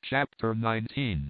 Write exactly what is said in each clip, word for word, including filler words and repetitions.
Chapter nineteen.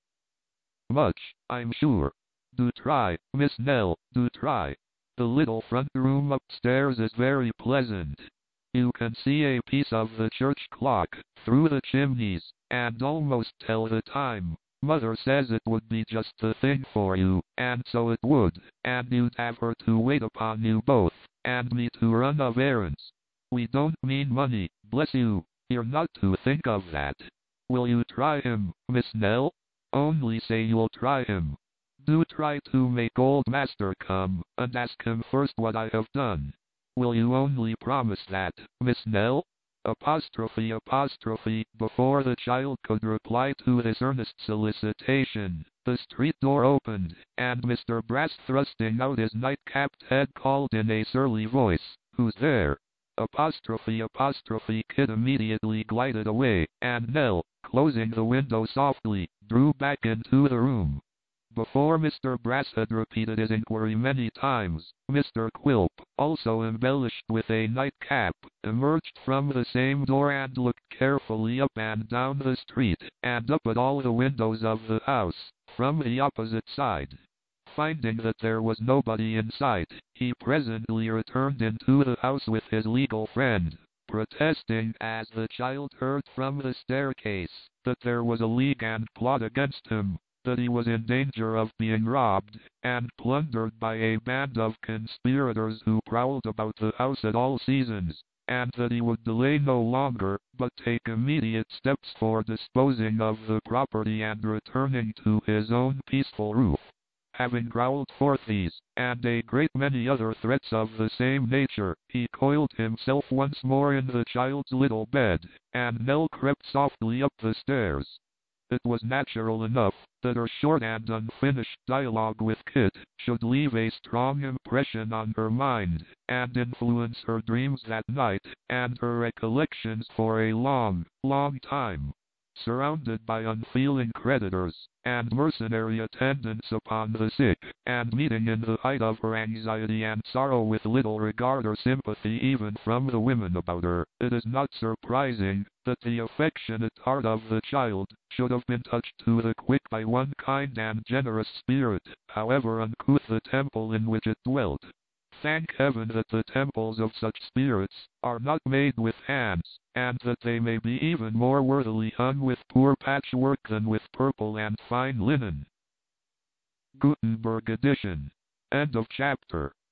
Much, I'm sure. Do try, Miss Nell, do try. The little front room upstairs is very pleasant. You can see a piece of the church clock through the chimneys, and almost tell the time. Mother says it would be just the thing for you, and so it would, and you'd have her to wait upon you both, and me to run of errands. We don't mean money, bless you. You're not to think of that. Will you try him, Miss Nell? Only say you'll try him. Do try to make old master come, and ask him first what I have done. Will you only promise that, Miss Nell? Apostrophe apostrophe. Before the child could reply to his earnest solicitation, the street door opened, and Mister Brass, thrusting out his night-capped head, called in a surly voice, "Who's there?" Apostrophe apostrophe. Kit immediately glided away, and Nell, closing the window softly, drew back into the room. Before Mister Brass had repeated his inquiry many times, Mister Quilp, also embellished with a nightcap, emerged from the same door and looked carefully up and down the street, and up at all the windows of the house, from the opposite side. Finding that there was nobody in sight, he presently returned into the house with his legal friend, protesting, as the child heard from the staircase, that there was a league and plot against him, that he was in danger of being robbed and plundered by a band of conspirators who prowled about the house at all seasons, and that he would delay no longer, but take immediate steps for disposing of the property and returning to his own peaceful roof. Having growled forth these, and a great many other threats of the same nature, he coiled himself once more in the child's little bed, and Nell crept softly up the stairs. It was natural enough that her short and unfinished dialogue with Kit should leave a strong impression on her mind, and influence her dreams that night, and her recollections for a long, long time. Surrounded by unfeeling creditors, and mercenary attendants upon the sick, and meeting in the height of her anxiety and sorrow with little regard or sympathy even from the women about her, it is not surprising that the affectionate heart of the child should have been touched to the quick by one kind and generous spirit, however uncouth the temple in which it dwelt. Thank heaven that the temples of such spirits are not made with hands, and that they may be even more worthily hung with poor patchwork than with purple and fine linen. Gutenberg edition. End of chapter.